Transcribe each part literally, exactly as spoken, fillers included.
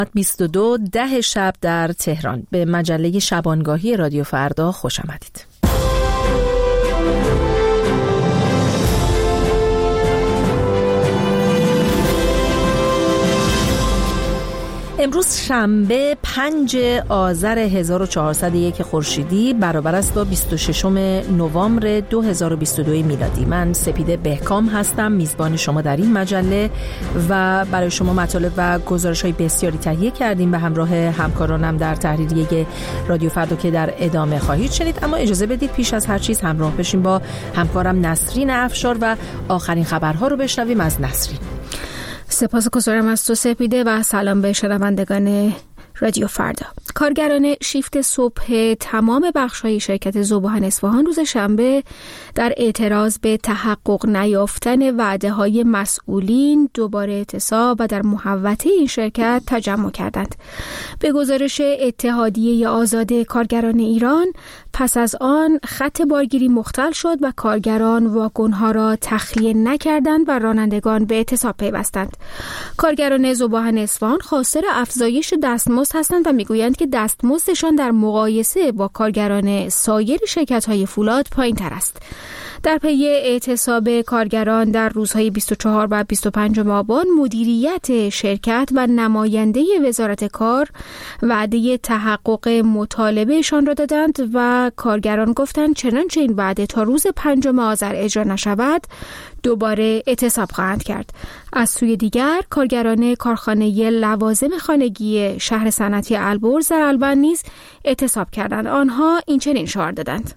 بیست و دو ده شب در تهران. به مجله شبانگاهی رادیو فردا خوش آمدید. امروز شنبه پنج آذر هزار و چهارصد و یک خورشیدی برابر است با بیست و ششم نوامبر دو هزار و بیست و دو میلادی. من سپیده بهکام هستم، میزبان شما در این مجله و برای شما مطالب و گزارش‌های بسیاری تهیه کردیم به همراه همکارانم در تحریریه رادیو فردا که در ادامه خواهید شنید. اما اجازه بدید پیش از هر چیز همراه بشیم با همکارم نسرین افشار و آخرین خبرها رو بشنویم از نسرین. سپاسگزارم از تو سپیده و سلام به شنوندگان رادیو فردا. کارگران شیفت صبح تمام بخش‌های شرکت ذوباهن اصفهان روز شنبه در اعتراض به تحقق نیافتن وعده‌های مسئولین دوباره اعتصاب و در محوطه این شرکت تجمع کردند. به گزارش اتحادیه آزاد کارگران ایران، پس از آن خط بارگیری مختل شد و کارگران واگن‌ها را تخلیه نکردند و رانندگان به اعتصاب پیوستند. کارگران ذوباهن اصفهان خواستار افزایش دستمزد هستند و میگویند که دستمزدشان در مقایسه با کارگران سایر شرکت‌های فولاد پایین‌تر است. در پی اعتصاب کارگران در روزهای بیست و چهار و بیست و پنج آبان، مدیریت شرکت و نماینده وزارت کار وعده تحقق مطالبهشان را دادند و کارگران گفتند چنانچه این وعده تا روز پنجم آذر اجرا نشود دوباره اعتصاب خواهند کرد. از سوی دیگر کارگران کارخانه لوازم خانگی شهر صنعتی البرز در البن نیز اعتصاب کردند. آنها این چنین شعار دادند: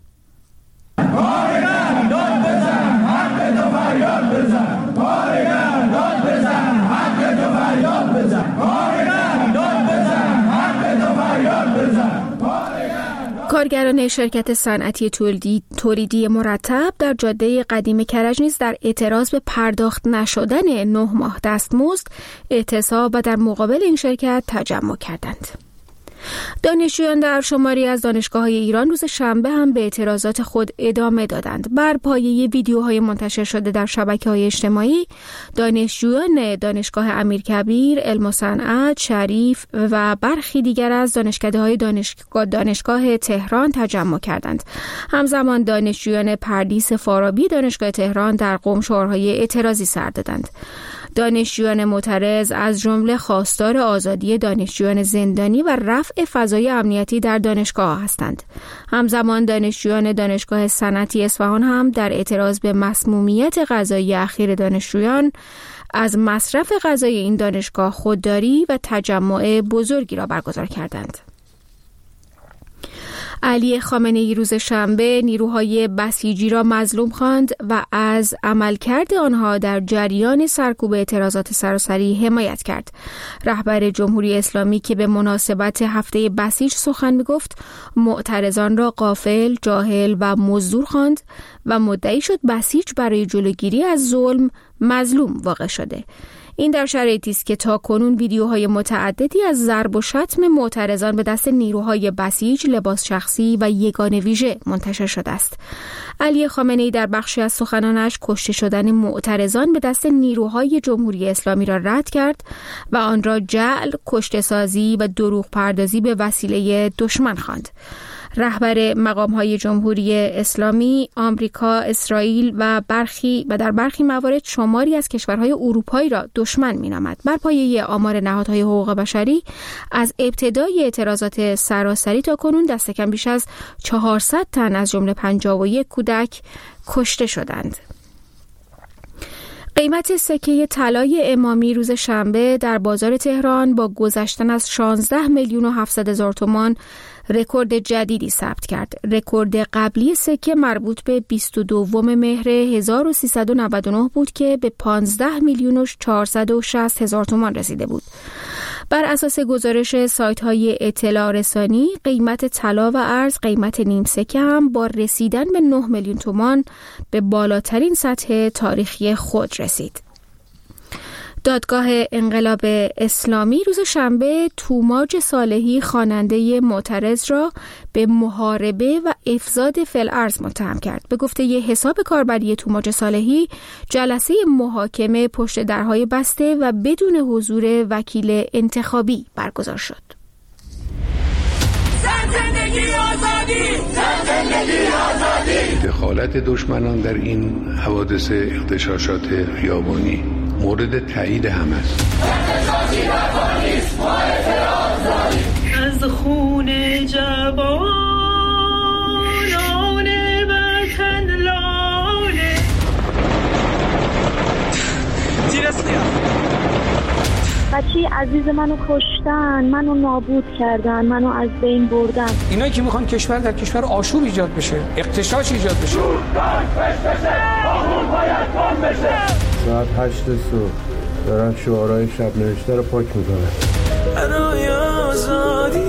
کارگر داد بزن، حق تو فریاد بزن. کارگر داد بزن، حق تو فریاد بزن. کارگر داد بزن، حق تو فریاد بزن. کارگران شرکت صنعتی تولیدی مرتب در جاده قدیم کرج نیز در اعتراض به پرداخت نشدن نه ماه دستمزد اعتصاب و در مقابل این شرکت تجمع کردند. دانشجویان در شماری از دانشگاه‌های ایران روز شنبه هم به اعتراضات خود ادامه دادند. بر پایه ویدیوهای منتشر شده در شبکه‌های اجتماعی، دانشجویان دانشگاه امیرکبیر، علم و صنعت، شریف و برخی دیگر از دانشکده‌های دانشگاه, دانشگاه تهران تجمع کردند. همزمان دانشجویان پردیس فارابی دانشگاه تهران در قم شعارهای اعتراضی سر دادند. دانشجویان معترض از جمله خواستار آزادی دانشجویان زندانی و رفع فضای امنیتی در دانشگاه هستند. همزمان دانشجویان دانشگاه صنعتی اصفهان هم در اعتراض به مسمومیت غذایی اخیر دانشجویان از مصرف غذای این دانشگاه خودداری و تجمع بزرگی را برگزار کردند. علی خامنه‌ای روز شنبه نیروهای بسیجی را مظلوم خواند و از عملکرد آنها در جریان سرکوب اعتراضات سراسری حمایت کرد. رهبر جمهوری اسلامی که به مناسبت هفته بسیج سخن می‌گفت، معترضان را غافل، جاهل و مزدور خواند و مدعی شد بسیج برای جلوگیری از ظلم مظلوم واقع شده. این در شرایطی است که تا کنون ویدیوهای متعددی از ضرب و شتم معترضان به دست نیروهای بسیج، لباس شخصی و یگانه ویژه منتشر شده است. علی خامنه‌ای در بخشی از سخنانش کشته شدن معترضان به دست نیروهای جمهوری اسلامی را رد کرد و آن را جعل، کشته‌سازی و دروغ پردازی به وسیله دشمن خواند. رهبر مقام‌های جمهوری اسلامی، آمریکا، اسرائیل و برخی و در برخی موارد شماری از کشورهای اروپایی را دشمن می‌نامد. بر پایه آمار نهادهای حقوق بشری، از ابتدای اعتراضات سراسری تا کنون دست کم بیش از چهارصد تن از جمله پنجاه و یک کودک کشته شدند. قیمت سکه طلای امامی روز شنبه در بازار تهران با گذشتن از شانزده میلیون و هفتصد هزار تومان رکورد جدیدی ثبت کرد. رکورد قبلی سکه مربوط به بیست و دوم مهر هزار و سیصد و نود و نه بود که به پانزده میلیون و چهارصد و شصت هزار تومان رسیده بود. بر اساس گزارش سایت‌های اطلاع رسانی، قیمت طلا و ارز قیمت نیم سکه هم با رسیدن به نه میلیون تومان به بالاترین سطح تاریخی خود رسید. دادگاه انقلاب اسلامی روز شنبه توماج صالحی خواننده معترض را به محاربه و افساد فی‌الارض متهم کرد. به گفته ی حساب کاربری توماج صالحی، جلسه محاکمه پشت درهای بسته و بدون حضور وکیل انتخابی برگزار شد. زندگی آزادی، زندگی آزادی. دخالت دشمنان در این حوادث اغتشاشات خیابانی مورد تایید هم است. اغتشاشی رفاه نیست، ما اعتراض داریم. از خون جوانان وطن لاله بچه عزیز منو کشتن، منو نابود کردن، منو از بین بردن. اینایی که میخوان کشور در کشور آشوب ایجاد بشه، اغتشاش ایجاد بشه. ساعت هشت صبح دارن شعارهای شب نوشته رو پاک میکنن. برای آزادی.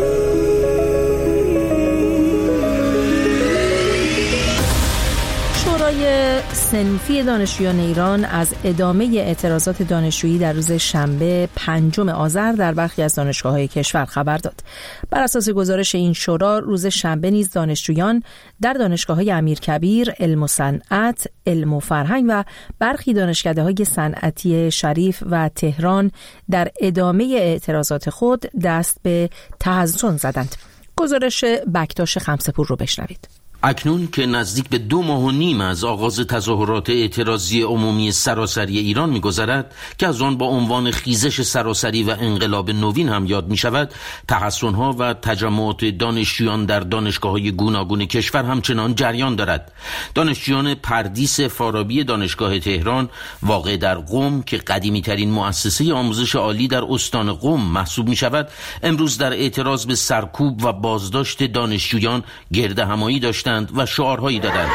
شورای صنفی دانشجویان ایران از ادامه اعتراضات دانشجویی در روز شنبه پنجم آذر در برخی از دانشگاه‌های کشور خبر داد. بر اساس گزارش این شورا، روز شنبه نیز دانشجویان در دانشگاه‌های امیرکبیر، علم و صنعت، علم و فرهنگ و برخی دانشکده‌های صنعتی شریف و تهران در ادامه اعتراضات خود دست به تحصن زدند. گزارش بکتاش خمسه‌پور رو بشنوید. اکنون که نزدیک به دو ماه و نیم از آغاز تظاهرات اعتراضی عمومی سراسری ایران می‌گذرد که از آن با عنوان خیزش سراسری و انقلاب نوین هم یاد می‌شود، تحصن‌ها و تجمعات دانشجویان در دانشگاه‌های گوناگون کشور همچنان جریان دارد. دانشجویان پردیس فارابی دانشگاه تهران واقع در قم که قدیمی‌ترین مؤسسه آموزش عالی در استان قم محسوب می‌شود، امروز در اعتراض به سرکوب و بازداشت دانشجویان گردهمایی داشتند و شعارهایی دادند.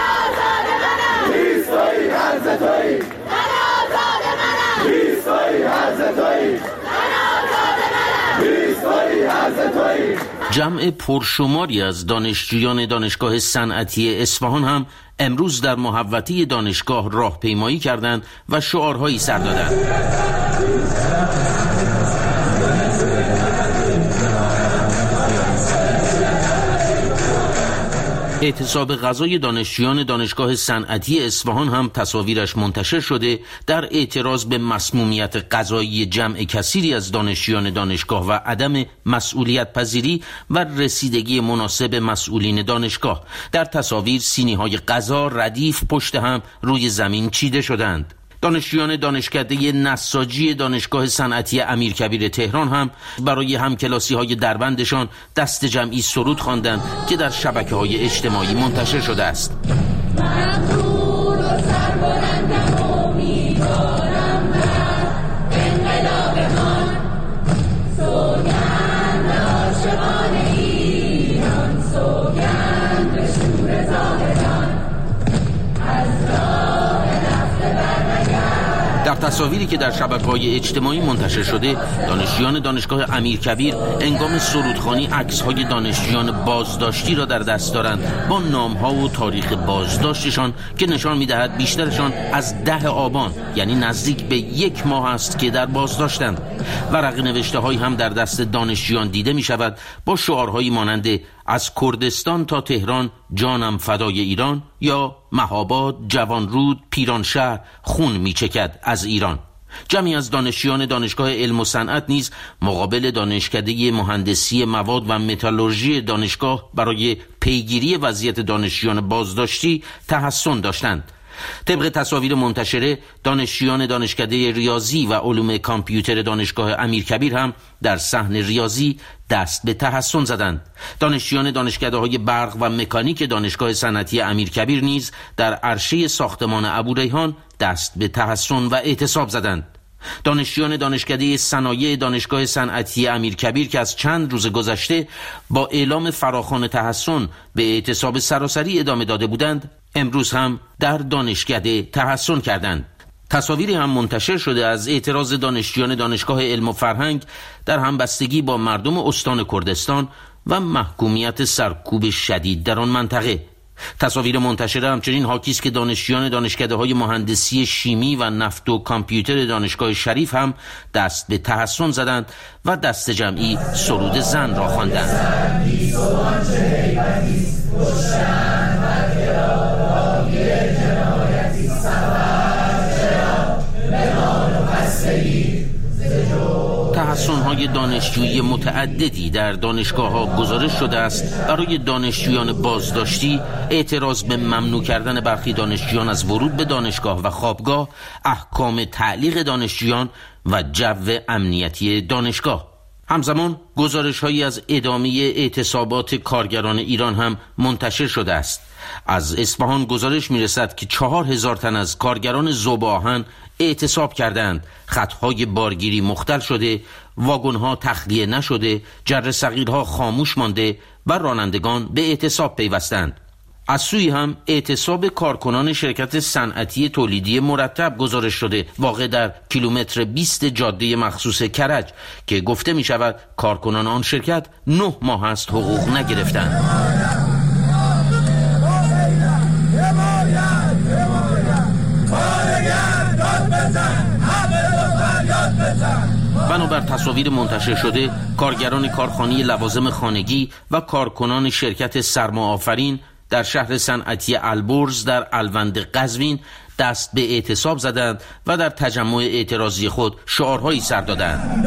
جمع پرشماری از دانشجویان دانشگاه صنعتی اصفهان هم امروز در محوطه دانشگاه راهپیمایی کردند و شعارهایی سر دادند. اعتصاب غذای دانشجویان دانشگاه صنعتی اصفهان هم تصاویرش منتشر شده در اعتراض به مسمومیت غذایی جمع کثیری از دانشجویان دانشگاه و عدم مسئولیت پذیری و رسیدگی مناسب مسئولین دانشگاه. در تصاویر سینی‌های غذا ردیف پشت هم روی زمین چیده شدند. دانشجویان دانشکده نساجی دانشگاه صنعتی امیرکبیر تهران هم برای همکلاسی‌های دربندشان دست جمعی سرود خواندند که در شبکه‌های اجتماعی منتشر شده است. در تصاویری که در شبکه‌های اجتماعی منتشر شده، دانشجویان دانشگاه امیرکبیر هنگام سرودخوانی عکس‌های دانشجویان بازداشتی را در دست دارند با نام‌ها و تاریخ بازداشتشان که نشان می‌دهد بیشترشان از ده آبان، یعنی نزدیک به یک ماه است که در بازداشتند. ورق نوشته‌هایی هم در دست دانشجویان دیده می‌شود با شعارهایی مانند از کردستان تا تهران جانم فدای ایران یا مهاباد جوانرود پیرانشهر خون میچکد از ایران. جمعی از دانشجویان دانشگاه علم و صنعت نیز مقابل دانشکده مهندسی مواد و متالورژی دانشگاه برای پیگیری وضعیت دانشجویان بازداشتی تحصن داشتند. طبق تصاویر منتشره، دانشجویان دانشکده ریاضی و علوم کامپیوتر دانشگاه امیرکبیر هم در صحن ریاضی دست به تحصن زدند. دانشجویان دانشکده‌های برق و مکانیک دانشگاه صنعتی امیرکبیر نیز در عرشه ساختمان ابوریحان دست به تحصن و اعتصاب زدند. دانشجویان دانشکده صنایع دانشگاه صنعتی امیرکبیر که از چند روز گذشته با اعلام فراخوان تحصن به اعتصاب سراسری ادامه داده بودند، امروز هم در دانشکده تحصن کردند. تصاویری هم منتشر شده از اعتراض دانشجویان دانشگاه علم و فرهنگ در همبستگی با مردم استان کردستان و محکومیت سرکوب شدید در آن منطقه. تصاویر منتشره همچنین حاکی است که دانشجویان دانشکده‌های مهندسی شیمی و نفت و کامپیوتر دانشگاه شریف هم دست به تحسن زدند و دست جمعی سرود زن را خواندند. تحسن‌های دانشجویی متعددی در دانشگاه‌ها گزارش شده است برای دانشجویان بازداشتی، اعتراض به ممنوع کردن برخی دانشجویان از ورود به دانشگاه و خوابگاه، احکام تعلیق دانشجویان و جو امنیتی دانشگاه. همزمان گزارش‌هایی از ادامه اعتصابات کارگران ایران هم منتشر شده است. از اصفهان گزارش می‌رسد که چهار هزار تن از کارگران ذوب آهن اعتصاب کردند، خطهای بارگیری مختل شده، واگن‌ها تخلیه نشده، جره صغیرها خاموش مانده و رانندگان به اعتصاب پیوستند. از سوی هم اعتصاب کارکنان شرکت صنعتی تولیدی مرتب گزارش شده، واقع در کیلومتر بیست جاده مخصوص کرج که گفته می شود کارکنان آن شرکت نه ماه است حقوق نگرفتند. بنابر تصاویر منتشر شده، کارگران کارخانه لوازم خانگی و کارکنان شرکت سرماآفرین در شهر صنعتی البرز در الوند قزوین دست به اعتصاب زدند و در تجمع اعتراضی خود شعارهایی سر دادند.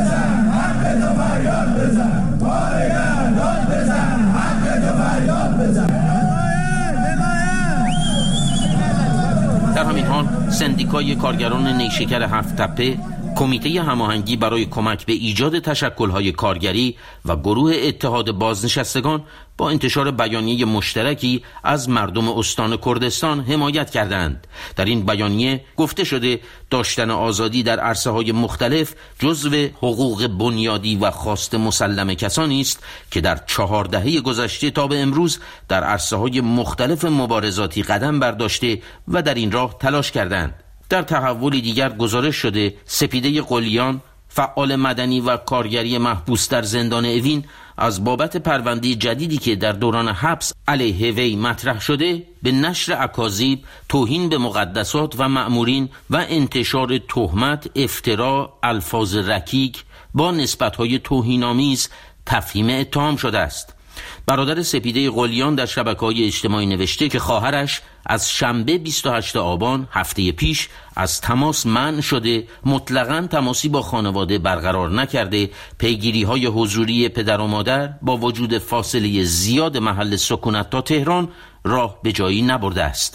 در همین حال سندیکای کارگران نیشکر هفت تپه، کمیته هماهنگی برای کمک به ایجاد تشکل‌های کارگری و گروه اتحاد بازنشستگان با انتشار بیانیه مشترکی از مردم استان کردستان حمایت کردند. در این بیانیه گفته شده داشتن آزادی در عرصه‌های مختلف جزو حقوق بنیادی و خواست مسلم کسانی است که در چهار دهه گذشته تا به امروز در عرصه‌های مختلف مبارزاتی قدم برداشته و در این راه تلاش کردند. در تحولی دیگر گزارش شده سپیده قلیان، فعال مدنی و کارگری محبوس در زندان اوین، از بابت پرونده جدیدی که در دوران حبس علیه وی مطرح شده به نشر اکاذیب، توهین به مقدسات و مأمورین و انتشار تهمت، افترا، الفاظ رکیک با نسبت‌های توهین‌آمیز تفهیم اتهام شده است. برادر سپیده قلیان در شبکه‌های اجتماعی نوشته که خواهرش از شنبه بیست و هشتم آبان هفته پیش از تماس منع شده، مطلقاً تماسی با خانواده برقرار نکرده، پیگیری‌های حضوری پدر و مادر با وجود فاصله زیاد محل سکونت تا تهران راه به جایی نبرده است.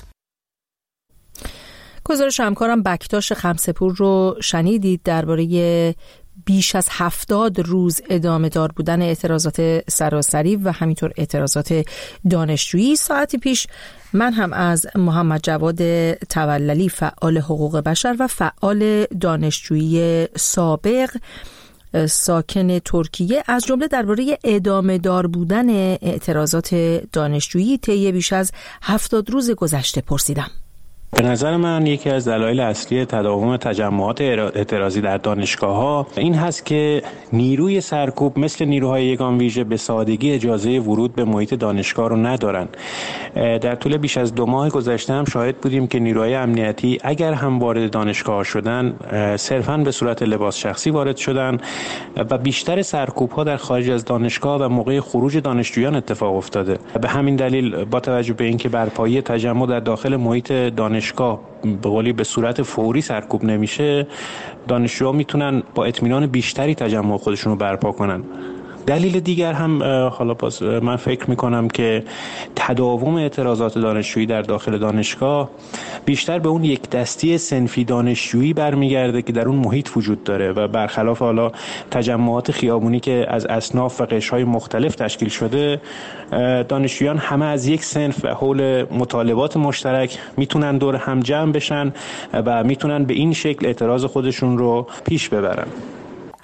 گزارش همکارم بکتاش خمسپور رو شنیدید درباره بیش از هفتاد روز ادامه دار بودن اعتراضات سراسری و همینطور اعتراضات دانشجویی. ساعتی پیش من هم از محمد جواد توللی، فعال حقوق بشر و فعال دانشجویی سابق ساکن ترکیه، از جمله درباره ادامه دار بودن اعتراضات دانشجویی طی بیش از هفتاد روز گذشته پرسیدم. به نظر من یکی از دلایل اصلی تداوم تجمعات اعتراضی در دانشگاه‌ها این هست که نیروی سرکوب مثل نیروهای یگان ویژه به سادگی اجازه ورود به محیط دانشگاه رو ندارن. در طول بیش از دو ماه گذشته هم شاهد بودیم که نیروهای امنیتی اگر هم وارد دانشگاه شدن صرفاً به صورت لباس شخصی وارد شدن و بیشتر سرکوب‌ها در خارج از دانشگاه و موقع خروج دانشجویان اتفاق افتاده. به همین دلیل با توجه به اینکه برپایی تجمع در داخل محیط دانشگاه به قولی به صورت فوری سرکوب نمیشه، دانشجوها میتونن با اطمینان بیشتری تجمع خودشون رو برپا کنن. دلیل دیگر هم حالا باز من فکر میکنم که تداوم اعتراضات دانشجویی در داخل دانشگاه بیشتر به اون یک دستی صنفی دانشجویی برمیگرده که در اون محیط وجود داره و برخلاف حالا تجمعات خیابونی که از اصناف و قشرهای مختلف تشکیل شده، دانشجویان همه از یک صنف و حول مطالبات مشترک میتونن دور هم جمع بشن و میتونن به این شکل اعتراض خودشون رو پیش ببرن.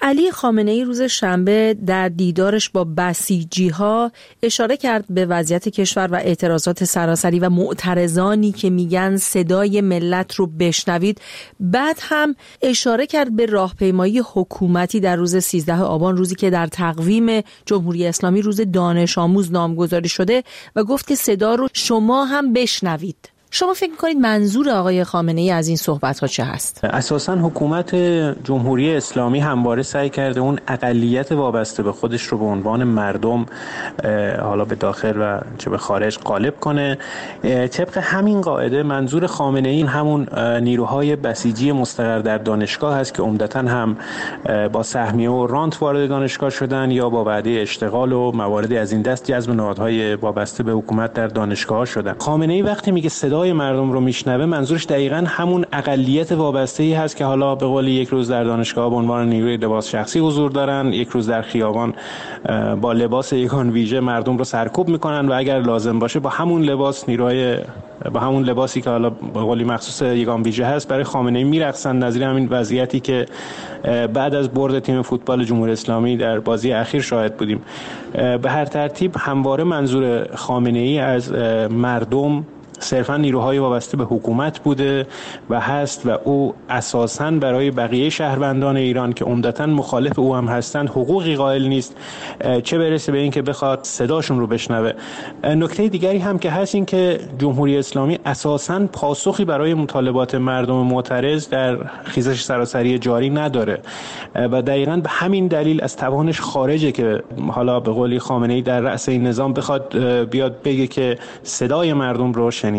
علی خامنه‌ای روز شنبه در دیدارش با بسیجی‌ها اشاره کرد به وضعیت کشور و اعتراضات سراسری و معترضانی که میگن صدای ملت رو بشنوید. بعد هم اشاره کرد به راهپیمایی حکومتی در روز سیزده آبان، روزی که در تقویم جمهوری اسلامی روز دانش آموز نامگذاری شده و گفت که صدا رو شما هم بشنوید. شما فکر می‌کنید منظور آقای خامنه‌ای از این صحبت‌ها چه هست؟ اساساً حکومت جمهوری اسلامی همواره سعی کرده اون اقلیت وابسته به خودش رو به عنوان مردم حالا به داخل و چه به خارج غالب کنه. طبق همین قاعده منظور خامنه‌ای همون نیروهای بسیجی مستقر در دانشگاه هست که عمدتاً هم با سهمیه و رانت وارد دانشگاه شدن یا با وعده اشتغال و مواردی از این دست جذب نهادهای وابسته به حکومت در دانشگاه شدن. خامنه‌ای وقتی میگه صدا مردم رو میشنوه، منظورش دقیقاً همون اقلیت وابسته‌ای هست که حالا به قول یک روز در دانشگاه به عنوان نیروی لباس شخصی حضور دارن، یک روز در خیابان با لباس یگان ویژه مردم رو سرکوب میکنن و اگر لازم باشه با همون لباس نیروهای با همون لباسی که حالا به قولی مخصوص یگان ویژه هست برای خامنه‌ای میرقصن. نظیر همین وضعیتی که بعد از برد تیم فوتبال جمهوری اسلامی در بازی اخیر شاهد بودیم. به هر ترتیب همواره منظور خامنه‌ای از مردم صرفاً نیروهای وابسته به حکومت بوده و هست و او اساساً برای بقیه شهروندان ایران که عمدتاً مخالف او هم هستند حقوقی قائل نیست، چه برسه به این که بخواد صداشون رو بشنوه. نکته دیگری هم که هست این که جمهوری اسلامی اساساً پاسخی برای مطالبات مردم معترض در خیزش سراسری جاری نداره و دقیقاً به همین دلیل از توانش خارجه که حالا به قولی خامنه‌ای در رأس این نظام بخواد بیاد بگه که صدای مردم رو شنیده.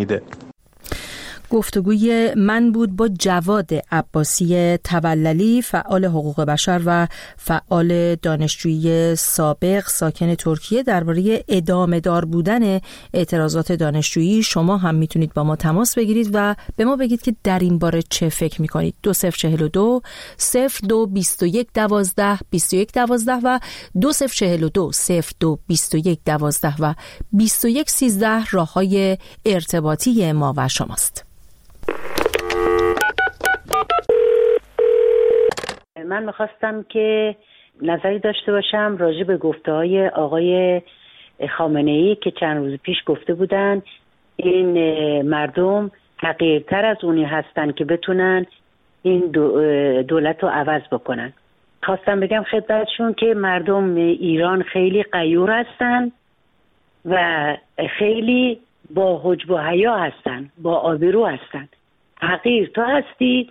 گفتگوی من بود با جواد عباسی توللی، فعال حقوق بشر و فعال دانشجویی سابق ساکن ترکیه، درباره ادامه دار بودن اعتراضات دانشجویی. شما هم میتونید با ما تماس بگیرید و به ما بگید که در این باره چه فکر میکنید. دو صفر چهل و دو صفر دو بیست و یک دوازده بیست و یک دوازده و دو صفر چهل و دو صفر دو بیست و یک دوازده و بیست و یک سیزده راه های ارتباطی ما و شماست. من میخواستم که نظری داشته باشم راجع به گفته‌های آقای خامنه‌ای که چند روز پیش گفته بودن این مردم حقیرتر از اونی هستن که بتونن این دولت رو عوض بکنن. خواستم بگم خدمتشون که مردم ایران خیلی غیور هستن و خیلی با حجب و حیا هستن، با آبرو هستن. حقیر تو هستی؟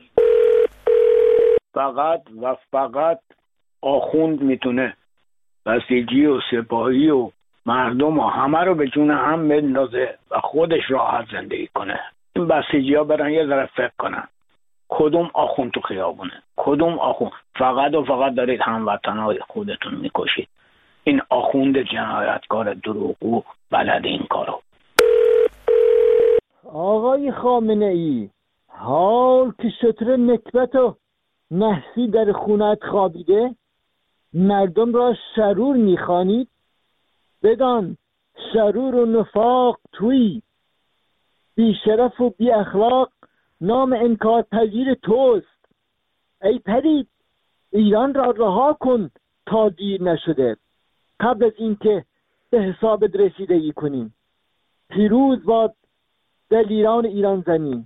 فقط و فقط آخوند میتونه بسیجی و سپاهی و مردم و همه رو به جون هم بندازه و خودش راحت زندگی کنه. این بسیجی ها برن یه ذره فکر کنن کدوم آخوند تو خیابونه، کدوم آخوند. فقط و فقط دارید هموطنهای خودتون میکشید. این آخوند جنایتکار دروغگو بلد این کارو. آقای خامنه‌ای، حال که شتر نکبت و نحسی در خونت خوابیده، مردم را شرور میخوانید؟ بدان شرور و نفاق توی، بی شرف و بی اخلاق نام انکار پذیر توست. ای پرید، ایران را رها کن تا دیر نشده، قبل از اینکه به حسابت رسیدگی کنیم. پیروز باد دلیران ایران زمین.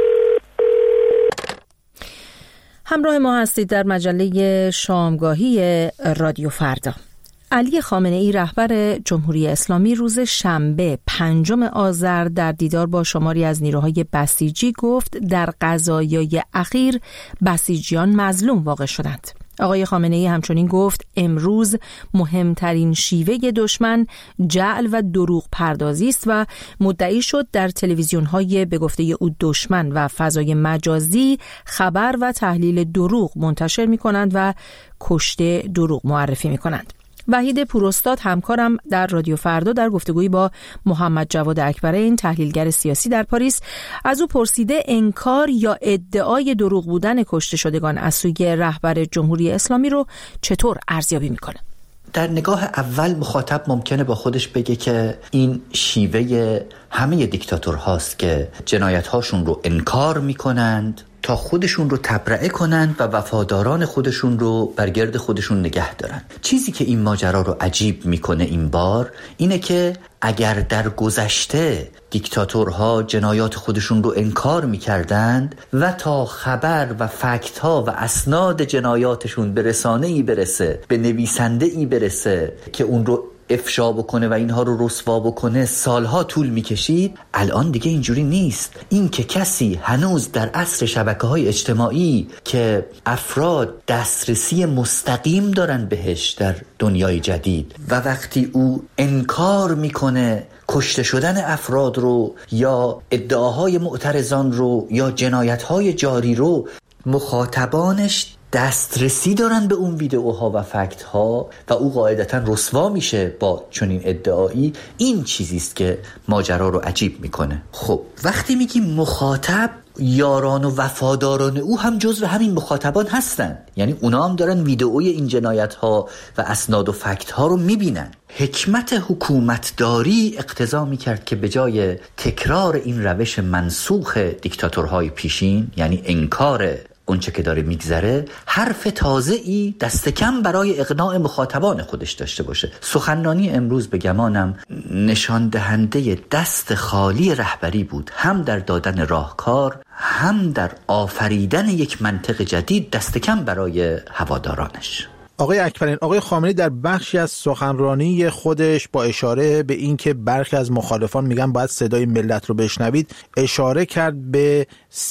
همراه ما هستید در مجله شامگاهی رادیو فردا. علی خامنه‌ای رهبر جمهوری اسلامی روز شنبه پنجم آذر در دیدار با شماری از نیروهای بسیجی گفت در قضایای اخیر بسیجیان مظلوم واقع شدند. آقای خامنه‌ای همچنین گفت امروز مهمترین شیوه دشمن جعل و دروغ پردازی است و مدعی شد در تلویزیون‌های به گفته او دشمن و فضای مجازی خبر و تحلیل دروغ منتشر می‌کنند و کشته دروغ معرفی می‌کنند. وحید پوراستاد همکارم در رادیو فردا در گفتگویی با محمد جواد اکبرین تحلیلگر سیاسی در پاریس از او پرسیده انکار یا ادعای دروغ بودن کشته شدگان از سوی رهبر جمهوری اسلامی رو چطور ارزیابی میکنه؟ در نگاه اول مخاطب ممکنه با خودش بگه که این شیوه همه دیکتاتورهاست که جنایت‌هاشون رو انکار میکنند تا خودشون رو تبرئه کنن و وفاداران خودشون رو بر گرد خودشون نگه دارن. چیزی که این ماجرا رو عجیب میکنه این بار اینه که اگر در گذشته دیکتاتورها جنایات خودشون رو انکار میکردند و تا خبر و فکت‌ها و اسناد جنایاتشون به رسانه‌ای برسه، به نویسنده‌ای برسه که اون رو افشا بکنه و اینها رو رسوا بکنه، سالها طول میکشید. الان دیگه اینجوری نیست. این که کسی هنوز در عصر شبکه‌های اجتماعی که افراد دسترسی مستقیم دارن بهش در دنیای جدید و وقتی او انکار میکنه کشته شدن افراد رو یا ادعاهای معترضان رو یا جنایت‌های جاری رو، مخاطبانش دسترسی دارن به اون ویدئوها و فکت ها و او قاعدتا رسوا میشه با چنین ادعایی. این چیزیست که ماجرا رو عجیب میکنه. خب وقتی میگیم مخاطب، یاران و وفاداران او هم جزو همین مخاطبان هستن، یعنی اونا هم دارن ویدئوی این جنایت ها و اسناد و فکت ها رو میبینن. حکمت حکومتداری اقتضا میکرد که به جای تکرار این روش منسوخ دیکتاتورهای پیشین، یعنی انکار اونچه که داره میگذره، حرف تازه‌ای دست کم برای اقناع مخاطبان خودش داشته باشه. سخنرانی امروز به گمانم نشان دهنده دست خالی رهبری بود، هم در دادن راهکار، هم در آفریدن یک منطق جدید، دست کم برای هوادارانش. آقای اکبرین، آقای خامنه‌ای در بخشی از سخنرانی خودش با اشاره به اینکه برخی از مخالفان میگن باید صدای ملت رو بشنوید، اشاره کرد به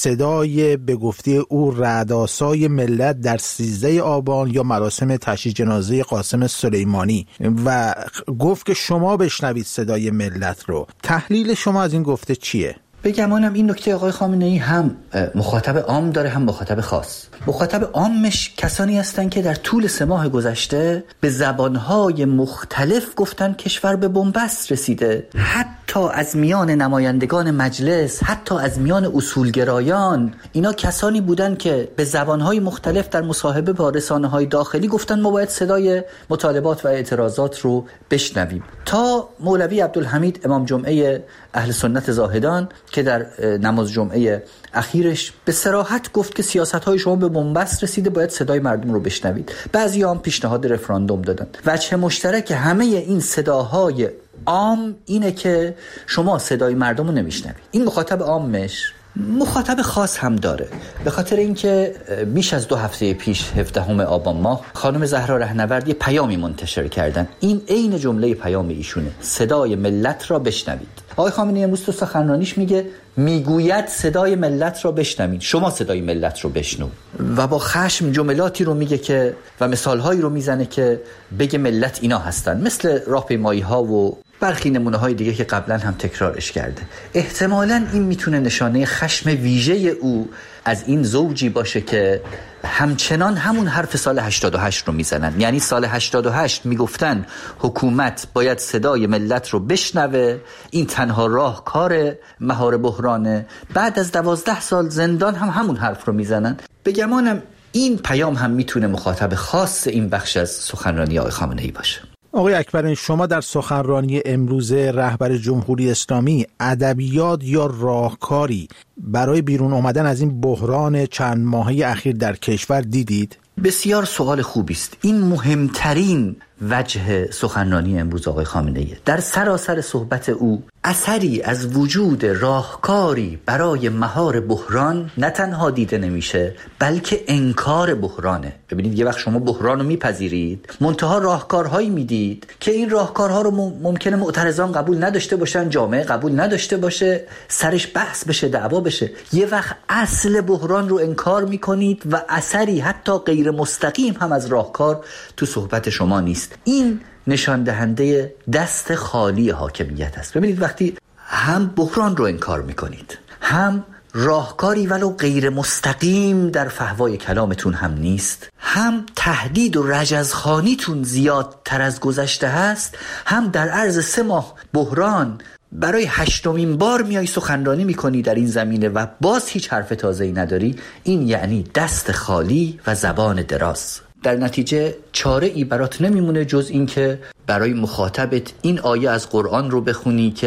صدای به گفته او رعدآسای ملت در سیزده آبان یا مراسم تشییع جنازه قاسم سلیمانی و گفت که شما بشنوید صدای ملت رو. تحلیل شما از این گفته چیه؟ بگمانم این نکته آقای خامنه‌ای هم مخاطب عام داره هم مخاطب خاص. مخاطب عامش کسانی هستند که در طول سه ماه گذشته به زبانهای مختلف گفتن کشور به بنبست رسیده، حتی از میان نمایندگان مجلس، حتی از میان اصولگرایان. اینا کسانی بودن که به زبانهای مختلف در مصاحبه با رسانه‌های داخلی گفتن ما باید صدای مطالبات و اعتراضات رو بشنویم. تا مولوی عبدالحمید امام جمعه اهل سنت زاهدان که در نماز جمعه اخیرش به صراحت گفت که سیاست‌های شما به بنبست رسیده، باید صدای مردم رو بشنوید. بعضی‌ها هم پیشنهاد رفراندوم دادن. وجه مشترک همه این صداهای عام اینه که شما صدای مردم رو نمیشنوید. این مخاطب عامش. مخاطب خاص هم داره، به خاطر اینکه بیش از دو هفته پیش هفدهم آبان ماه خانم زهرا رهنورد یه پیامی منتشر کردن. این عین جمله پیام ایشونه: صدای ملت را بشنوید. آقای خامنه‌ای امروز تو سخنرانیش میگه میگوید صدای ملت را بشنوید، شما صدای ملت رو بشنو، و با خشم جملاتی رو میگه که و مثالهایی رو میزنه که بگه ملت اینا هستن، مثل راهپیمایی ها و برخی نمونه های دیگه که قبلا هم تکرارش کرده. احتمالاً این میتونه نشانه خشم ویژه او از این زوجی باشه که همچنان همون حرف سال هشتاد و هشت رو میزنن. یعنی سال هشتاد و هشت میگفتن حکومت باید صدای ملت رو بشنوه، این تنها راه کار مهار بحرانه. بعد از دوازده سال زندان هم همون حرف رو میزنن. به گمانم این پیام هم میتونه مخاطب خاص این بخش از سخنرانی آقای خامنه‌ای باشه. آقای اکبرین، شما در سخنرانی امروز رهبر جمهوری اسلامی ادبیات یا راهکاری برای بیرون آمدن از این بحران چند ماهه اخیر در کشور دیدید؟ بسیار سوال خوبی است. این مهمترین وجه سخنرانی امروز آقای خامنه‌ای. در سراسر صحبت او اثری از وجود راهکاری برای مهار بحران نه تنها دیده نمیشه، بلکه انکار بحرانه. ببینید، یه وقت شما بحران رو میپذیرید، منتها راهکارهایی میدید که این راهکارها رو ممکنه معترضان قبول نداشته باشن، جامعه قبول نداشته باشه، سرش بحث بشه، دعوا بشه. یه وقت اصل بحران رو انکار میکنید و اثری حتی غیر مستقیم هم از راهکار تو صحبت شما نیست. این نشان دهنده دست خالی حاکمیت است. ببینید، وقتی هم بحران رو انکار میکنید، هم راهکاری ولو غیر مستقیم در فحوای کلامتون هم نیست، هم تهدید و رجزخوانیتون زیادتر از گذشته هست، هم در عرض سه ماه بحران برای هشتمین بار میای سخنرانی میکنی در این زمینه و باز هیچ حرف تازه‌ای نداری، این یعنی دست خالی و زبان دراز. در نتیجه چاره ای برات نمیمونه جز این که برای مخاطبت این آیه از قرآن رو بخونی که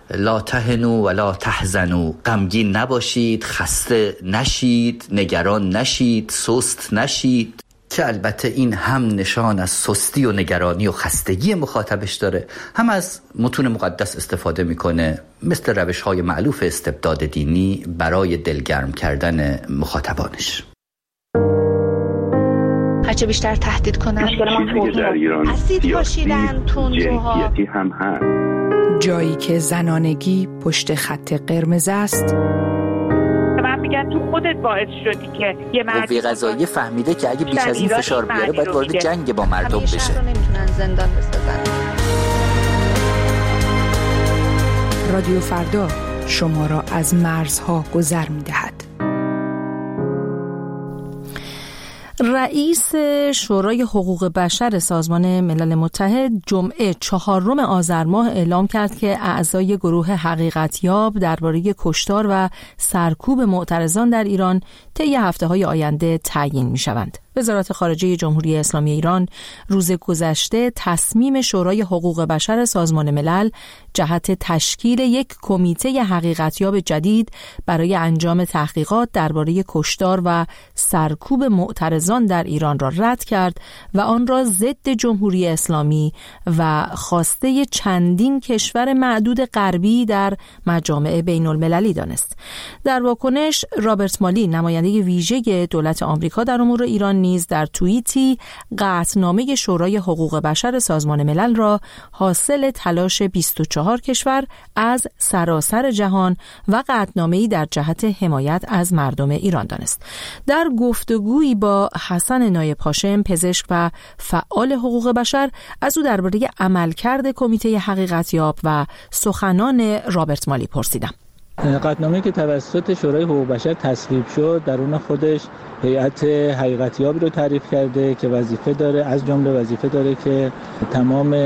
لا تهنوا ولا تحزنوا، غمگین نباشید، خسته نشید، نگران نشید، سست نشید، که البته این هم نشان از سستی و نگرانی و خستگی مخاطبش داره، هم از متون مقدس استفاده میکنه مثل روش‌های معلوف استبداد دینی برای دلگرم کردن مخاطبانش. هرچه بیشتر تهدید کنن اسید پاشیدن تندروها هم هست. جایی که زنانگی پشت خط قرمز است، من میگم تو خودت باعث شدی که یه مرد قوه قضاییه فهمیده که اگه بیش از این فشار بیاره باید وارد جنگ با مردم بشه. همیشه رو نمیتونن زندان بسازن. رادیو فردا شما را از مرزها گذر میدهد. رئیس شورای حقوق بشر سازمان ملل متحد جمعه چهارم آذر ماه اعلام کرد که اعضای گروه حقیقتیاب درباره کشتار و سرکوب معترضان در ایران طی هفته‌های آینده تعیین می‌شوند. وزارت خارجه جمهوری اسلامی ایران روز گذشته تصمیم شورای حقوق بشر سازمان ملل جهت تشکیل یک کمیته حقیقتیاب جدید برای انجام تحقیقات درباره کشتار و سرکوب معترضان در ایران را رد کرد و آن را ضد جمهوری اسلامی و خواسته چندین کشور معدود غربی در مجامع بین المللی دانست. در واکنش رابرت مالی نماینده ویژه دولت آمریکا در امور ایران نیز در توییتی قطعنامه شورای حقوق بشر سازمان ملل را حاصل تلاش بیست و چهار کشور از سراسر جهان و قطعنامه‌ای در جهت حمایت از مردم ایران دانست. در گفتگویی با حسن نایب هاشم پزشک و فعال حقوق بشر از او درباره عملکرد کمیته حقیقتیاب و سخنان رابرت مالی پرسیدم. قطعنامه‌ای که توسط شورای حقوق بشر تصویب شد درون خودش هیئت حقیقتیابی رو تعریف کرده که وظیفه داره، از جمله وظیفه داره که تمام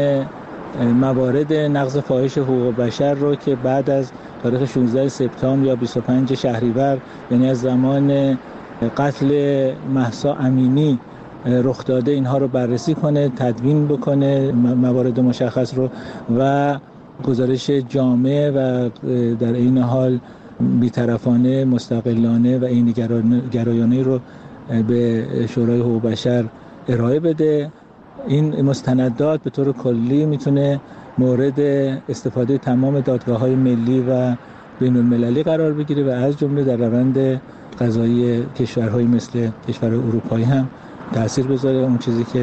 موارد نقض فاحش حقوق بشر رو که بعد از تاریخ شانزده سپتامبر یا بیست و پنج شهریور، یعنی از زمان قتل مهسا امینی رخ داده، اینها رو بررسی کنه، تدوین بکنه موارد مشخص رو و گزارش جامع و در این حال بی‌طرفانه، مستقلانه و عین گرایانه رو به شورای حقوق بشر ارائه بده. این مستندات به طور کلی میتونه مورد استفاده تمام دادگاه‌های ملی و بین‌المللی قرار بگیره و از جمله در روند قضایی کشورهایی مثل کشور اروپایی هم تأثیر بذاره، اون چیزی که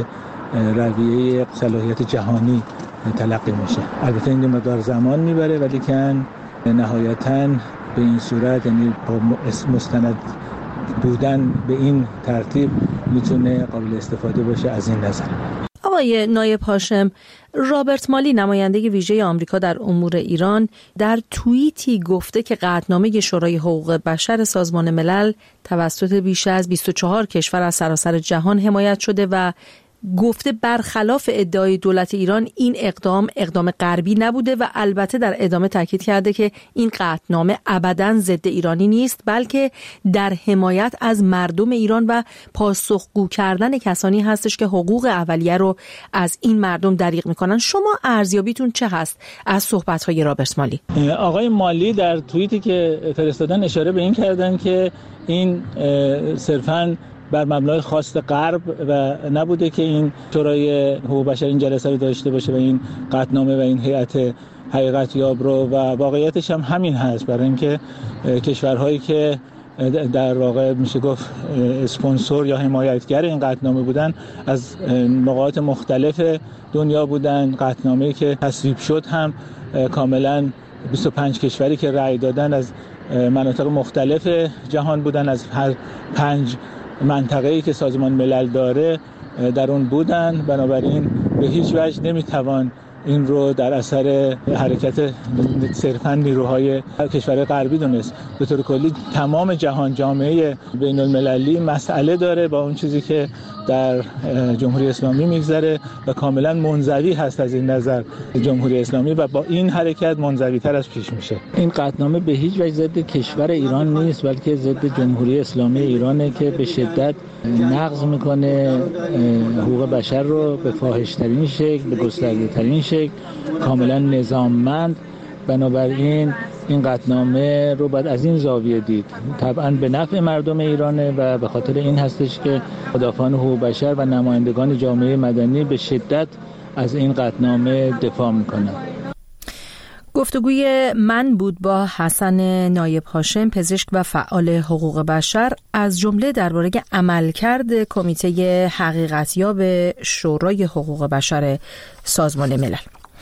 رویه صلاحیت جهانی تلقی میشه. البته این مقدار زمان میبره ولی که نهایتاً به این صورت، یعنی با مستند بودن به این ترتیب، میتونه قابل استفاده باشه از این نظر. آقای نایب هاشم، رابرت مالی نماینده ویژه آمریکا در امور ایران در توییتی گفته که قطعنامه شورای حقوق بشر سازمان ملل توسط بیش از بیست و چهار کشور از سراسر جهان حمایت شده و گفته برخلاف ادعای دولت ایران این اقدام اقدام غربی نبوده و البته در ادامه تاکید کرده که این قطعنامه ابداً ضد ایرانی نیست بلکه در حمایت از مردم ایران و پاسخگو کردن کسانی هستش که حقوق اولیه رو از این مردم دریغ میکنن. شما ارزیابیتون چه هست از صحبت‌های رابرت مالی؟ آقای مالی در توییتی که فرستادن اشاره به این کردن که این صرفاً بر مبنای خواست غرب و نبوده که این شورای حقوق بشر این جلسه رو داشته باشه و این قطعنامه و این هیئت حقیقتیاب رو، و واقعیتش هم همین هست، برای اینکه کشورهایی که در واقع میشه گفت اسپانسور یا حمایتگر این قطعنامه بودن از نقاط مختلف دنیا بودن. قطعنامه‌ای که تصویب شد هم کاملا بیست و پنج کشوری که رأی دادن از مناطق مختلف جهان بودن، از هر پنج منطقه‌ای که سازمان ملل داره در اون بودن. بنابراین به هیچ وجه نمیتوان این رو در اثر حرکت صرفاً نیروهای کشور غربی دونست. به طور کلی تمام جهان، جامعه بین المللی مسئله داره با اون چیزی که در جمهوری اسلامی میگذره و کاملا منزوی هست از این نظر جمهوری اسلامی و با این حرکت منزوی تر از پیش میشه. این قطعنامه به هیچ وجه ضد کشور ایران نیست بلکه ضد جمهوری اسلامی ایرانه که به شدت نقض میکنه حقوق بشر رو به فاحش‌ترین شکل، به گسترده‌ترین شکل، کاملا نظاممند بنابراین این قطعنامه رو باید از این زاویه دید. طبعا به نفع مردم ایرانه و به خاطر این هستش که مدافعان حقوق بشر و نمایندگان جامعه مدنی به شدت از این قطعنامه دفاع میکنن. گفتگوی من بود با حسن نایب هاشم، پزشک و فعال حقوق بشر، از جمله درباره عملکرد کمیته حقیقتیاب شورای حقوق بشر سازمان ملل.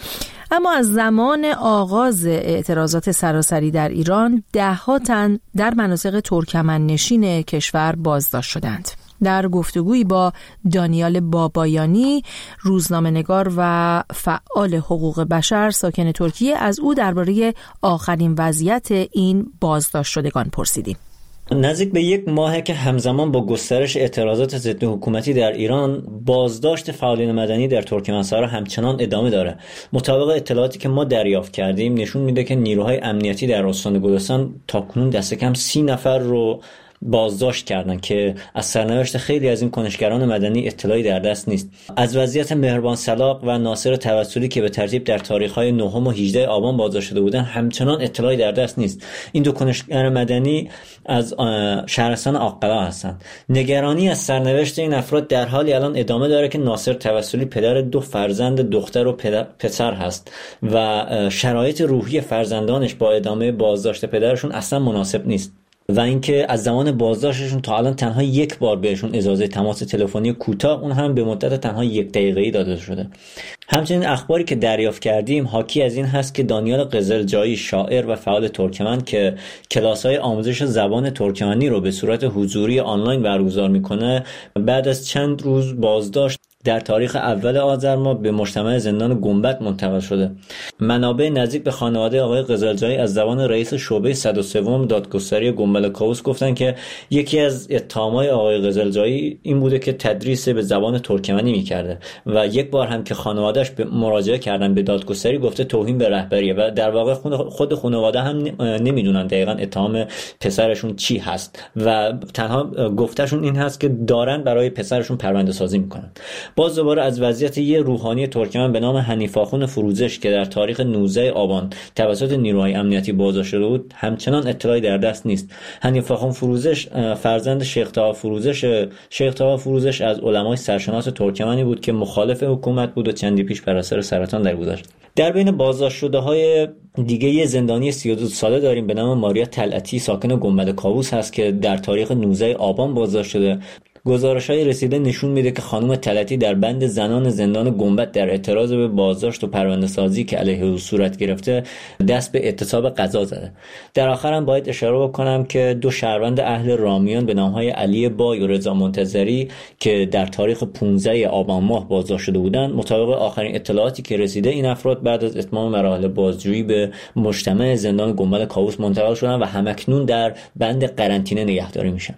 اما از زمان آغاز اعتراضات سراسری در ایران، ده‌ها تن در مناطق ترکمن نشین کشور بازداشت شدند. در گفتگویی با دانیال بابایانی، روزنامه‌نگار و فعال حقوق بشر ساکن ترکیه، از او درباره آخرین وضعیت این بازداشت شدگان پرسیدیم. نزدیک به یک ماهه که همزمان با گسترش اعتراضات ضد حکومتی در ایران، بازداشت فعالین مدنی در ترکمنستان همچنان ادامه داره. مطابق اطلاعاتی که ما دریافت کردیم نشون میده که نیروهای امنیتی در استان گلستان تاکنون دست کم سی نفر رو بازداشت کردن که از سرنوشت خیلی از این کنشگران مدنی اطلاعی در دست نیست. از وضعیت مهربان سلاق و ناصر توسلی که به ترتیب در تاریخ‌های نهم و هجدهم آبان بازداشت شده بودند همچنان اطلاعی در دست نیست. این دو کنشگر مدنی از شهرستان آق‌قلا هستند. نگرانی از سرنوشت این افراد در حالی الان ادامه داره که ناصر توسلی پدر دو فرزند دختر و پسر هست و شرایط روحی فرزندانش با ادامه بازداشت پدرشون اصلا مناسب نیست و اینکه از زمان بازداشتشون تا الان تنها یک بار بهشون اجازه تماس تلفنی کوتاه، اون هم به مدت تنها یک دقیقه‌ای داده شده. همچنین اخباری که دریافت کردیم حاکی از این هست که دانیال قزلجایی، شاعر و فعال ترکمن که کلاس‌های آموزش زبان ترکمنی رو به صورت حضوری آنلاین برگزار میکنه، بعد از چند روز بازداشت در تاریخ اول آذر ماه به مجتمع زندان گنبد منتقل شده. منابع نزدیک به خانواده آقای قزلجایی از زبان رئیس شعبه صد و سوم دادگستری گنبد کاووس گفتن که یکی از اتهامات آقای قزلجایی این بوده که تدریس به زبان ترکمنی میکرده و یک بار هم که خانواده‌اش به مراجعه کردن به دادگستری گفته توهین به رهبریه و در واقع خود خانواده هم نمیدونن دقیقاً اتهام پسرشون چی هست و تنها گفتهشون این هست که دارن برای پسرشون پرونده سازی میکنن. باز دوباره از وضعیت یه روحانی ترکمن به نام حنیفاخون فروزش که در تاریخ نوزدهم آبان توسط نیروهای امنیتی بازداشت شده بود همچنان اطلاعی در دست نیست. حنیفاخون فروزش فرزند شیخ طه فروزش شیخ طه فروزش از علمای سرشناس ترکمنی بود که مخالف حکومت بود و چندی پیش بر اثر سرطان درگذشت. در بین بازداشت شده های دیگه یه زندانی سی و دو ساله داریم به نام ماریا طلعتی ساکن گنبد کاووس هست که در تاریخ نوزدهم آبان بازداشت شده. گزارش‌های رسیده نشون میده که خانم طلعتی در بند زنان زندان گنبد در اعتراض به بازداشت و پرونده‌سازی که علیه او صورت گرفته دست به اعتصاب غذا زده. در آخر هم باید اشاره بکنم که دو شهروند اهل رامیان به نام‌های علی بای و رضا منتظری که در تاریخ پانزدهم آبان ماه بازداشت شده بودند، مطابق آخرین اطلاعاتی که رسیده این افراد بعد از اتمام مراحل بازجویی به مجتمع زندان گنبد کاووس منتقل شدند و همکنون در بند قرنطینه نگهداری میشن.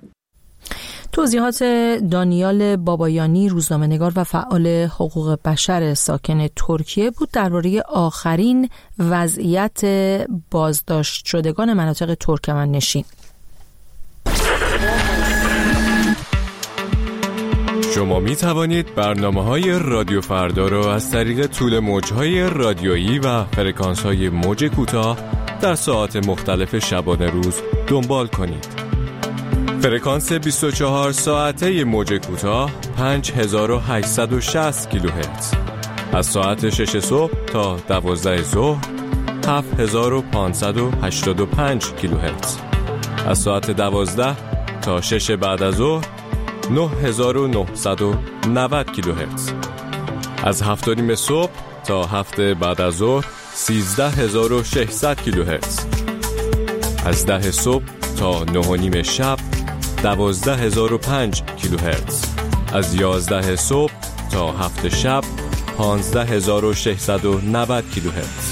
توضیحات دانیال بابایانی، روزنامه‌نگار و فعال حقوق بشر ساکن ترکیه بود درباره آخرین وضعیت بازداشت شدگان مناطق ترکمن نشین. شما می توانید برنامه‌های رادیو فردا را از طریق طول موج‌های رادیویی و فرکانس‌های موج کوتاه در ساعات مختلف شبانه روز دنبال کنید. فرکانس بیست و چهار ساعته موج کوتاه پنج هزار و هشتصد و شصت کیلوهرتز، از ساعت شش صبح تا دوازده ظهر هفت هزار و پانصد و هشتاد و پنج کیلوهرتز، از ساعت دوازده تا شش بعد از ظهر نه هزار و نهصد و نود کیلوهرتز، از هفت و نیم صبح تا هفت بعد از ظهر سیزده هزار و ششصد کیلوهرتز، از ده صبح تا نه و نیم شب دوازده هزار و پنج کیلوهرتز، از یازده صبح تا هفت شب پانزده هزار و ششصد و نود کیلوهرتز.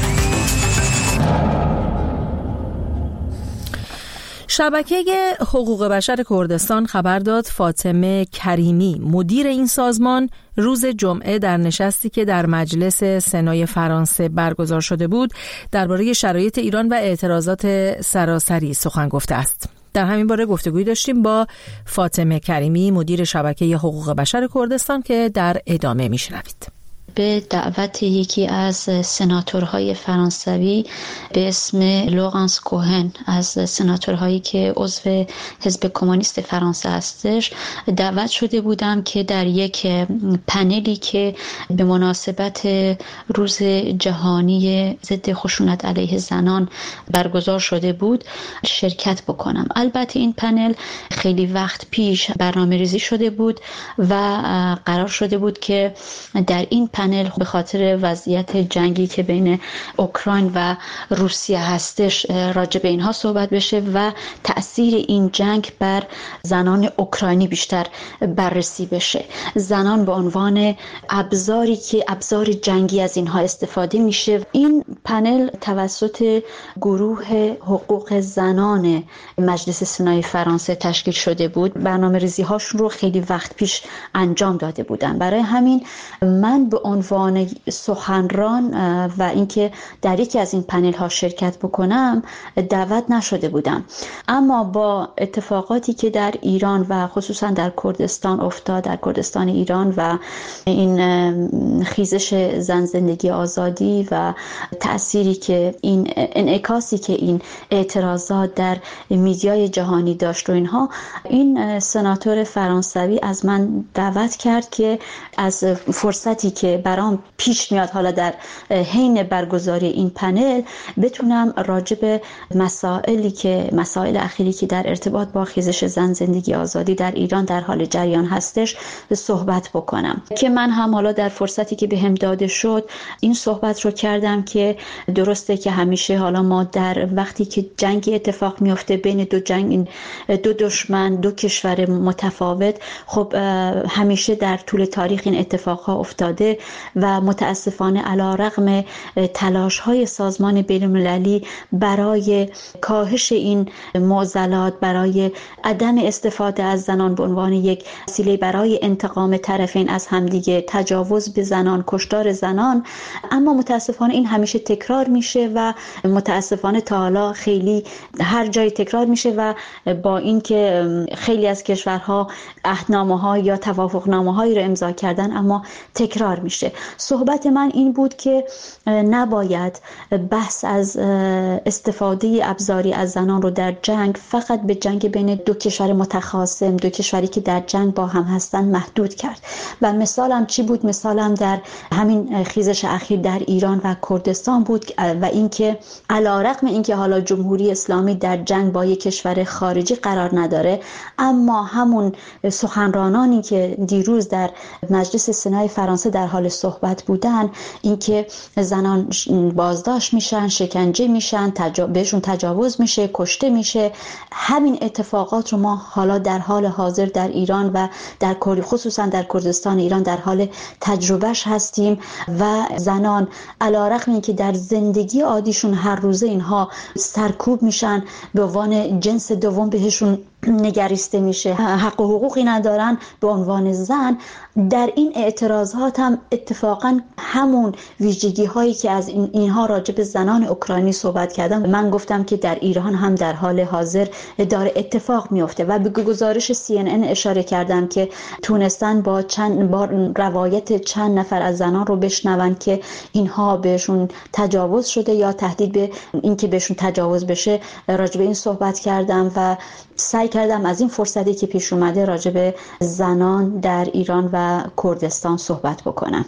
شبکه حقوق بشر کردستان خبر داد فاطمه کریمی، مدیر این سازمان، روز جمعه در نشستی که در مجلس سنای فرانسه برگزار شده بود درباره شرایط ایران و اعتراضات سراسری سخن گفته است. در همین باره گفتگوی داشتیم با فاطمه کریمی، مدیر شبکه حقوق بشر کردستان که در ادامه میشنوید. به دعوت یکی از سناتورهای فرانسوی به اسم لورانس کوهن از سناتورهایی که عضو حزب کمونیست فرانسه هستش دعوت شده بودم که در یک پنلی که به مناسبت روز جهانی ضد خشونت علیه زنان برگزار شده بود شرکت بکنم. البته این پنل خیلی وقت پیش برنامه ریزی شده بود و قرار شده بود که در این پنل به خاطر وضعیت جنگی که بین اوکراین و روسیه هستش راجع به اینها صحبت بشه و تأثیر این جنگ بر زنان اوکراینی بیشتر بررسی بشه. زنان به عنوان ابزاری که ابزار جنگی از اینها استفاده میشه. این پنل توسط گروه حقوق زنان مجلس سنای فرانسه تشکیل شده بود. برنامه ریزی هاشون رو خیلی وقت پیش انجام داده بودن. برای همین من به عنوان سخنران و اینکه در یکی از این پنل ها شرکت بکنم دعوت نشده بودم. اما با اتفاقاتی که در ایران و خصوصا در کردستان افتاد، در کردستان ایران و این خیزش زن زندگی آزادی و تأثیری که این انعکاسی که این اعتراضات در میدیای جهانی داشت و اینها، این سناتور فرانسوی از من دعوت کرد که از فرصتی که برام پیش میاد حالا در حین برگزاری این پنل بتونم راجع به مسائلی که مسائل اخیری که در ارتباط با خیزش زن زندگی آزادی در ایران در حال جریان هستش صحبت بکنم. که من هم حالا در فرصتی که بهم داده شد این صحبت رو کردم که درسته که همیشه حالا ما در وقتی که جنگی اتفاق میفته بین دو جنگ دو دشمن دو کشور متفاوت، خب همیشه در طول تاریخ این اتفاقها افتاده و متاسفانه علیرغم تلاش‌های سازمان بین‌المللی برای کاهش این معضلات، برای عدم استفاده از زنان به عنوان یک وسیله برای انتقام طرفین از همدیگه، تجاوز به زنان، کشتار زنان، اما متاسفانه این همیشه تکرار میشه و متاسفانه تا حالا خیلی هر جای تکرار میشه و با اینکه خیلی از کشورها عهدنامه‌ها یا توافقنامه‌هایی رو امضا کردن اما تکرار میشه. صحبت من این بود که نباید بحث از استفاده ابزاری از زنان رو در جنگ فقط به جنگ بین دو کشور متخاصم، دو کشوری که در جنگ با هم هستن محدود کرد. و مثالم چی بود؟ مثالم در همین خیزش اخیر در ایران و کردستان بود و اینکه علیرغم اینکه حالا جمهوری اسلامی در جنگ با یک کشور خارجی قرار نداره، اما همون سخنرانانی که دیروز در مجلس سنای فرانسه در حال صحبت بودن، اینکه زنان بازداشت میشن، شکنجه میشن، تجا... بهشون تجاوز میشه، کشته میشه، همین اتفاقات رو ما حالا در حال حاضر در ایران و در خصوصا در کردستان ایران در حال تجربهش هستیم و زنان علیرغم اینکه در زندگی عادیشون هر روزه اینها سرکوب میشن، به عنوان جنس دوم بهشون نگریسته میشه، حق و حقوقی ندارن به عنوان زن، در این اعتراضات هم اتفاقا همون ویژگی هایی که از این اینها راجع به زنان اوکراینی صحبت کردم من گفتم که در ایران هم در حال حاضر داره اتفاق میفته و به گزارش سی ان ان اشاره کردم که تونستن با چند بار روایت چند نفر از زنان رو بشنون که اینها بهشون تجاوز شده یا تهدید به اینکه بهشون تجاوز بشه. راجع به این صحبت کردم و سعی کردم از این فرصتی که پیش اومده راجع به زنان در ایران و کردستان صحبت بکنم.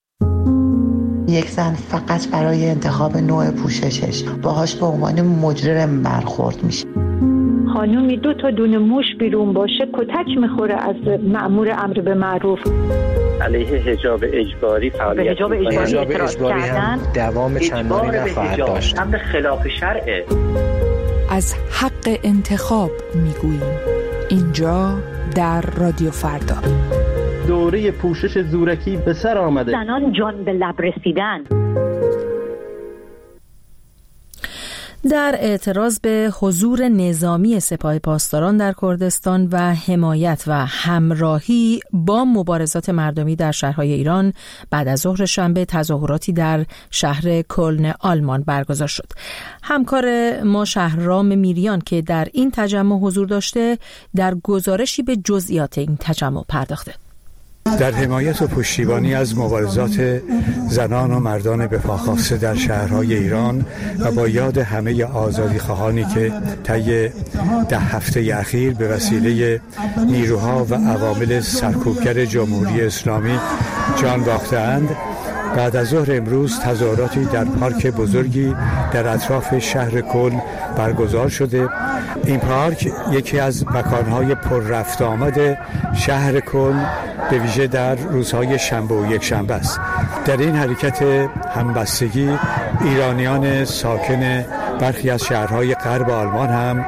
یک زن فقط برای انتخاب نوع پوششش باهاش به عنوان مجرم برخورد میشه. خانومی دو تا دونه موش بیرون باشه کتک میخوره از مأمور امر به معروف. علیه حجاب اجباری فعالیت حجاب اجباری, حجاب اجباری هم دوام چندانی نخواهد داشت. امر خلاف شرعه. از حق انتخاب میگوییم اینجا در رادیو فردا. دوره پوشش زورکی به سر آمده. زنان جان به لب رسیدن. در اعتراض به حضور نظامی سپاه پاسداران در کردستان و حمایت و همراهی با مبارزات مردمی در شهرهای ایران، بعد از ظهر شنبه تظاهراتی در شهر کلن آلمان برگزار شد. همکار ما شهرام میریان که در این تجمع حضور داشته در گزارشی به جزئیات این تجمع پرداخته. در حمایت و پشتیبانی از مبارزات زنان و مردان به پا خواسته در شهرهای ایران و با یاد همه آزادی خواهانی که طی ده هفته اخیر به وسیله نیروها و عوامل سرکوبگر جمهوری اسلامی جان باخته‌اند، بعد از ظهر امروز تظاهراتی در پارک بزرگی در اطراف شهر کلن برگزار شده. این پارک یکی از مکانهای پر رفت آمد شهر کلن به ویژه در روزهای شنبه و یک شنبه است. در این حرکت همبستگی ایرانیان ساکن برخی از شهرهای غرب آلمان هم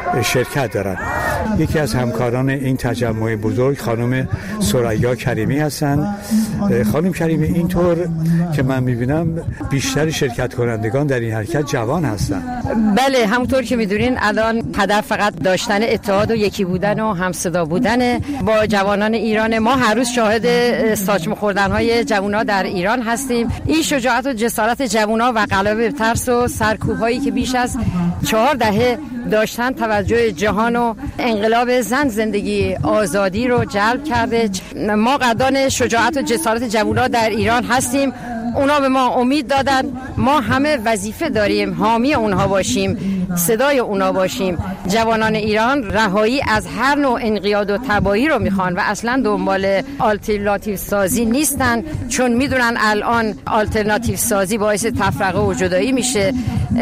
شرکت دارند. یکی از همکاران این تجمع بزرگ خانم ثریا کریمی هستند. خانم کریمی، اینطور که من میبینم بیشتر شرکت کنندگان در این حرکت جوان هستند. بله، همونطور که میدونین الان هدف فقط داشتن اتحاد و یکی بودن و همصدا بودن با جوانان ایران. ما هر روز شاهد ساچمه خوردن‌های جوان‌ها در ایران هستیم. این شجاعت و جسارت جوان‌ها و غلبه بر ترس و سرکوب‌هایی که بیش از چهار دهه داشتن توجه جهان و انقلاب زن زندگی آزادی رو جلب کرده. ما قدردان شجاعت و جسارت جوانان در ایران هستیم. اونا به ما امید دادن، ما همه وظیفه داریم حامی اونها باشیم، صدای اونا باشیم. جوانان ایران رهایی از هر نوع انقیاد و تباهی رو میخوان و اصلا دنبال آلترناتیو سازی نیستن، چون میدونن الان آلترناتیو سازی باعث تفرقه و جدایی میشه.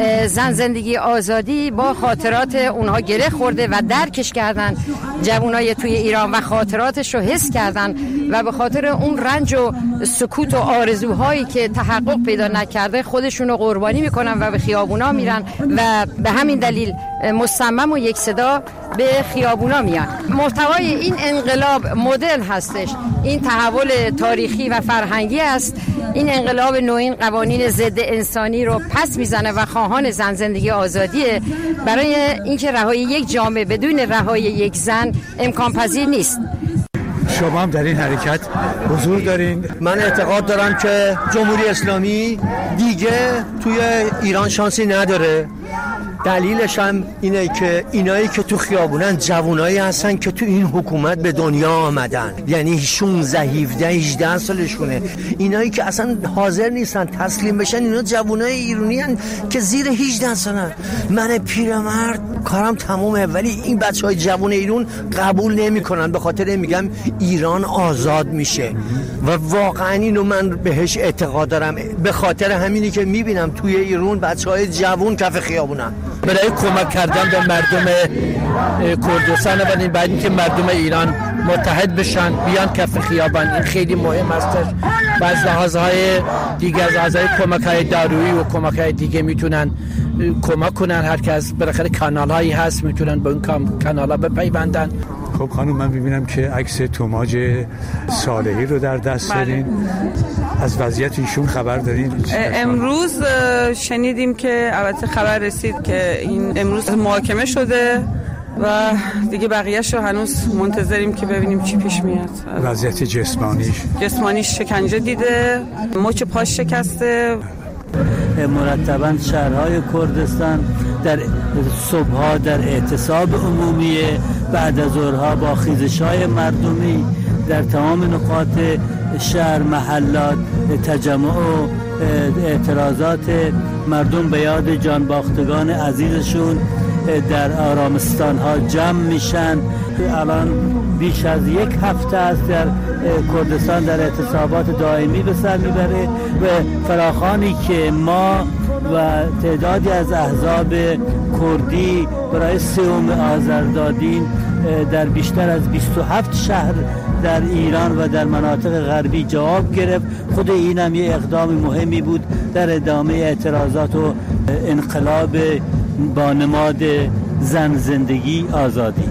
زن زندگی آزادی با خاطرات اونها گره خورده و درکش کردن. جوانای توی ایران و خاطراتش رو حس کردن و به خاطر اون رنج و سکوت و آرزوهایی که تحقق پیدا نکرده خودشون رو قربانی میکنن و به خیابونا میرن و به همین دلیل مصمم و یک صدا به خیابونا میان. محتوای این انقلاب مدرن هستش، این تحول تاریخی و فرهنگی است. این انقلاب نوین قوانین ضد انسانی رو پس میزنه و خواهان زن زندگی آزادیه. برای اینکه رهایی یک جامعه بدون رهایی یک زن امکان پذیر نیست. شما هم در این حرکت حضور دارین؟ من اعتقاد دارم که جمهوری اسلامی دیگه توی ایران شانسی نداره. دلیلش هم اینه که اینایی که تو خیابونن جوانایی هستن که تو این حکومت به دنیا آمدن، یعنی شانزده هفده هجده سالشونه. اینایی که اصلا حاضر نیستن تسلیم بشن، اینا جوانای ایرانی هستن که زیر هجده سالن. من پیرمرد کارم تمومه، ولی این بچهای جوان ایران قبول نمیکنن. به خاطر میگم ایران آزاد میشه و واقعا اینو من بهش اعتقاد دارم. به خاطر همینی که میبینم توی ایران بچهای جوان کف خیابونن برای کمک کردن به مردم کردستان و این بعد که مردم ایران متحد بشن بیان کف خیابان. این خیلی مهم است و از لحاظهای دیگه، از لحاظهای کمک‌های دارویی و کمک‌های دیگه میتونن کمک کنن. هر کس بالاخره کانال‌هایی هست میتونن به اون کانال‌ها بپیوندن. خب خانم، من میبینم که عکس توماج صالحی رو در دست دارین. از وضعیت ایشون خبر دارین؟ امروز شنیدیم که البته خبر رسید که این امروز محاکمه شده و دیگه بقیه‌شو هنوز منتظریم که ببینیم چی پیش میاد. وضعیت جسمانیش جسمانیش شکنجه دیده، مچ پاش شکسته. مرتباً شهرهای کردستان در صبح‌ها در اعتصاب عمومی، بعد از ظهرها با خیزش‌های مردمی در تمام نقاط شهر، محلات تجمع و اعتراضات مردم به یاد جانباختگان عزیزشون در آرامستان‌ها جمع میشن. الان بیش از یک هفته است در کردستان در اعتصابات دائمی به سر میبره و فراخوانی که ما و تعدادی از احزاب کردی برای سوم آذر دادیم در بیشتر از بیست و هفت شهر در ایران و در مناطق غربی جواب گرفت. خود این هم یه اقدام مهمی بود در ادامه اعتراضات و انقلاب با نماد زن زندگی آزادی.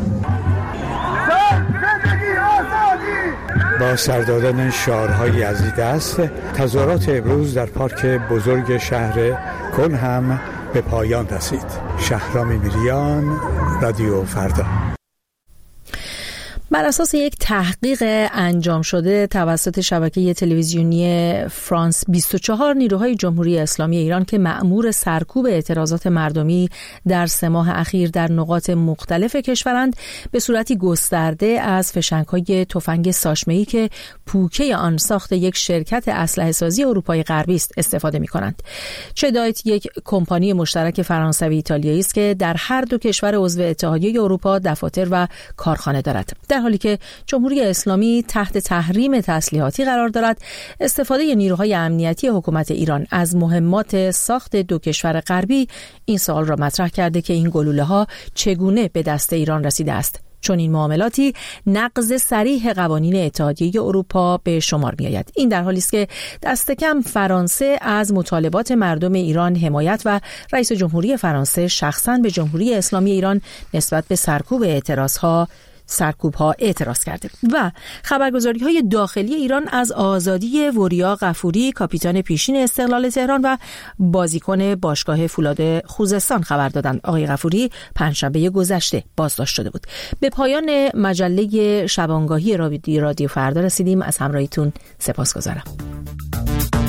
با سر دادن شعارهای از این دست، تظاهرات امروز در پارک بزرگ شهر کلن هم به پایان رسید. شهرام میریان، رادیو فردا. بر اساس یک تحقیق انجام شده توسط شبکه تلویزیونی فرانس بیست و چهار، نیروهای جمهوری اسلامی ایران که مأمور سرکوب اعتراضات مردمی در سه ماه اخیر در نقاط مختلف کشورند، به صورتی گسترده از فشنگ‌های تفنگ ساچمه‌ای که پوکه آن ساخت یک شرکت اسلحه سازی اروپای غربی است استفاده می‌کنند. چدایت یک کمپانی مشترک فرانسوی ایتالیایی است که در هر دو کشور عضو اتحادیه اروپا دفاتر و کارخانه دارد. در حالی که جمهوری اسلامی تحت تحریم تسلیحاتی قرار دارد، استفاده نیروهای امنیتی حکومت ایران از مهمات ساخت دو کشور غربی این سوال را مطرح کرده که این گلوله‌ها چگونه به دست ایران رسیده است، چون این معاملاتی نقض صریح قوانین اتحادیه اروپا به شمار می آید. این در حالی است که دست کم فرانسه از مطالبات مردم ایران حمایت و رئیس جمهوری فرانسه شخصاً به جمهوری اسلامی ایران نسبت به سرکوب اعتراضها سرکوب ها اعتراض کرده. و خبرگزاری های داخلی ایران از آزادی وریا غفوری، کاپیتان پیشین استقلال تهران و بازیکن باشگاه فولاد خوزستان خبر دادند. آقای غفوری پنجشنبه گذشته بازداشت شده بود. به پایان مجله شبانگاهی رادیو فردا رسیدیم. از همراهیتون سپاسگزارم.